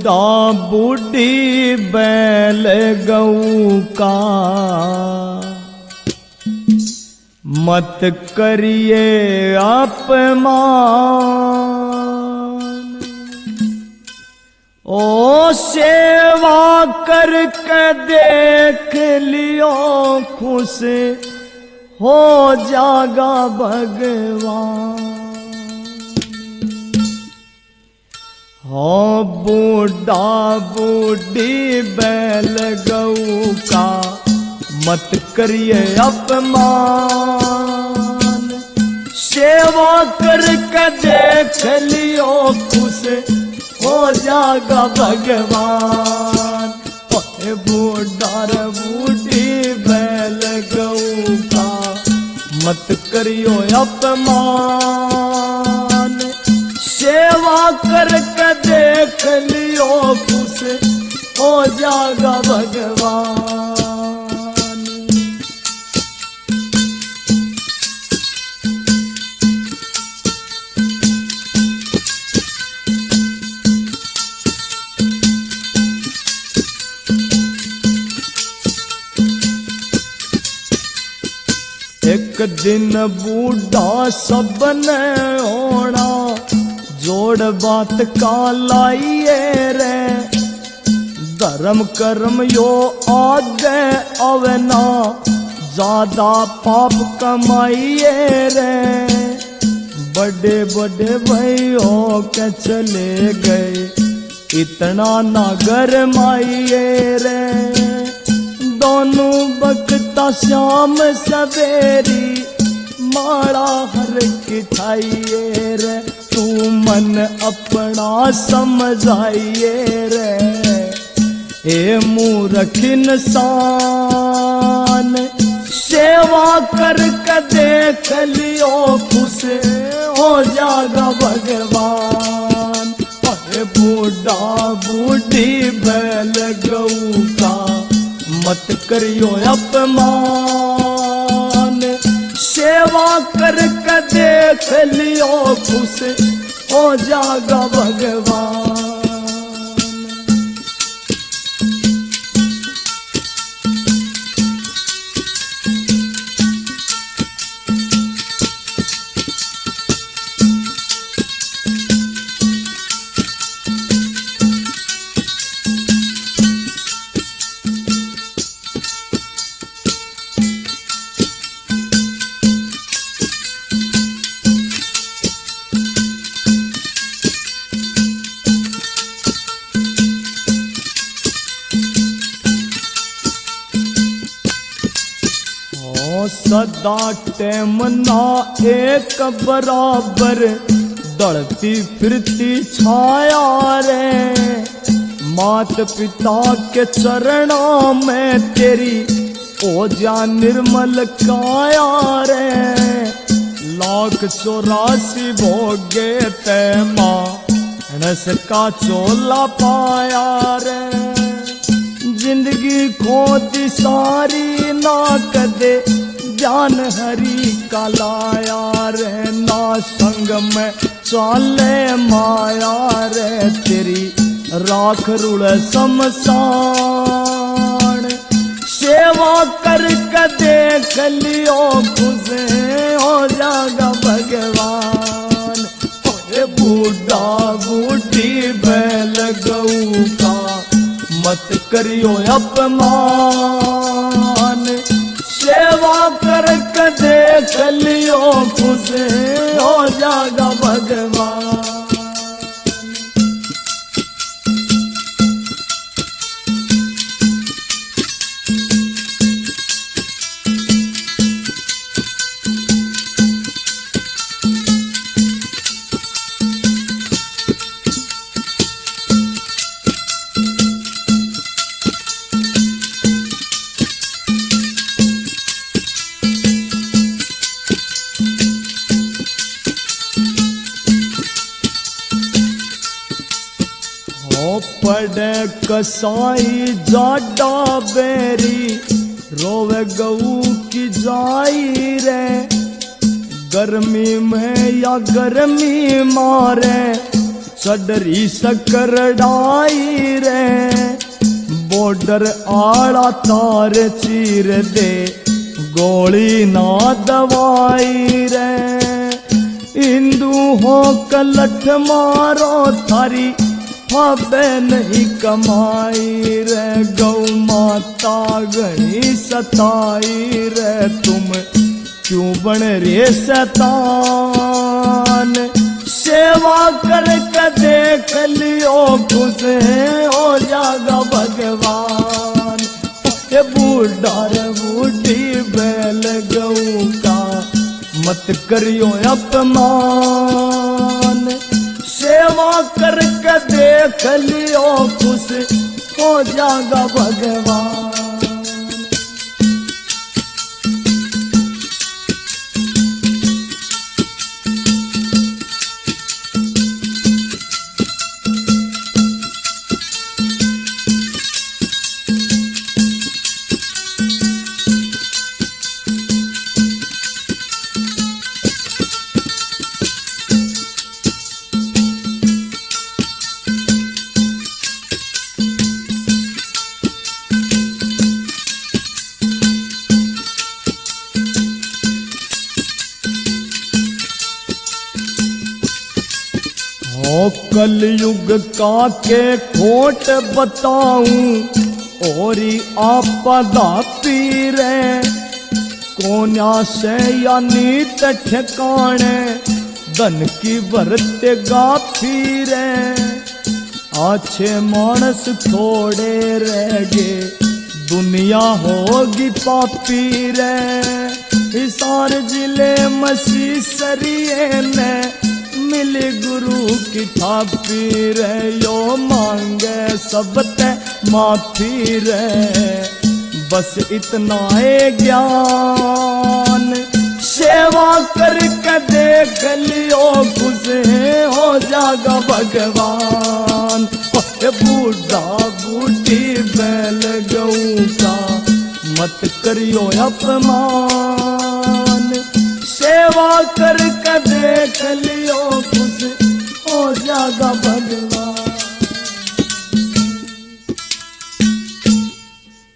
बूढ़ा बूढ़ी बैल गऊ का मत करिए अपमान। ओ सेवा करके देख लियो खुश हो जागा भगवान। हो बूढ़ा बूढ़ी बैल गऊ का मत करिए अपमान। सेवा करके देख लियो खुश हो जागा भगवान। ओए बूढ़ा रे बूढ़ी बैल गऊ का मत करियो अपमान। सेवा करके देख लियो खुश हो जागा भगवान। एक दिन बूढ़ा सबने होना जोड़ बात का लाइए रे। धर्म कर्म यो आगे अवना ज्यादा पाप कमाइए रे। बड़े बड़े भाइयों के चले गए इतना ना गरमाइए रे। दोनों बकता शाम सवेरी माड़ा हर की खाइए रे। तू मन अपना समझाइए रे। ए मूर्ख इंसान सेवा करके देख लियो खुश हो जागा भगवान। अरे बूढ़ा बूढ़ी बैल गऊ का मत करियो अपमान। सेवा करके देख लियो खुश हो जागा भगवान। सदा टेम ना एक बराबर दौड़ती फिरती छाया रे। मात पिता के चरणों में तेरी ओ जा निर्मल काया रे। 184 भोगे ते मानस का चोला पाया रे। जिंदगी खोती सारी ना कदे जान हरी का लाया रे। ना संग में चाले माया रे। तेरी राख रुड़ समसान। सेवा करके देख लियो खुश हो जागा भगवान। ओए बूढ़ा बूढ़ी बैल गऊ का मत करियो अपमान। सेवा करके देख लियो खुश हो जागा भगवान। पड़े कसाई जाडा बेरी रोवे गऊ की जाई रे। गर्मी में या गर्मी मारे चडरी सकरडाई रे बॉर्डर आड़ा तार चीर दे गोली ना दवाई रे हिंदू हो कलठ मारो थारी फाबे नहीं कमाई रे गौ माता गणी सताई रे तुम क्यों बन रे शैतान सेवा करके देख लियो खुश हो जागा भगवान ये बूढ़ा रे बूढ़ी बैल गऊ का मत करियो अपमान सेवा करके देख लियो खुश हो जागा भगवान। कलयुग का के खोट बताऊं और आपदा पीरे कोन्या से या नीत ठिकाने धन की बरते गा फिरे अच्छे मानस थोड़े रह गए दुनिया होगी पापी रे हिसार जिले मसीह सरिये ने मिली गुरु की थापी रे यो मांगे सब ते माफी रे बस इतना है ज्ञान सेवा करके देख लियो खुश हो जागा भगवान बूढ़ा बूढ़ी बैल गऊ का मत करियो अपमान सेवा करके देख लियो खुश हो जागा भगवान।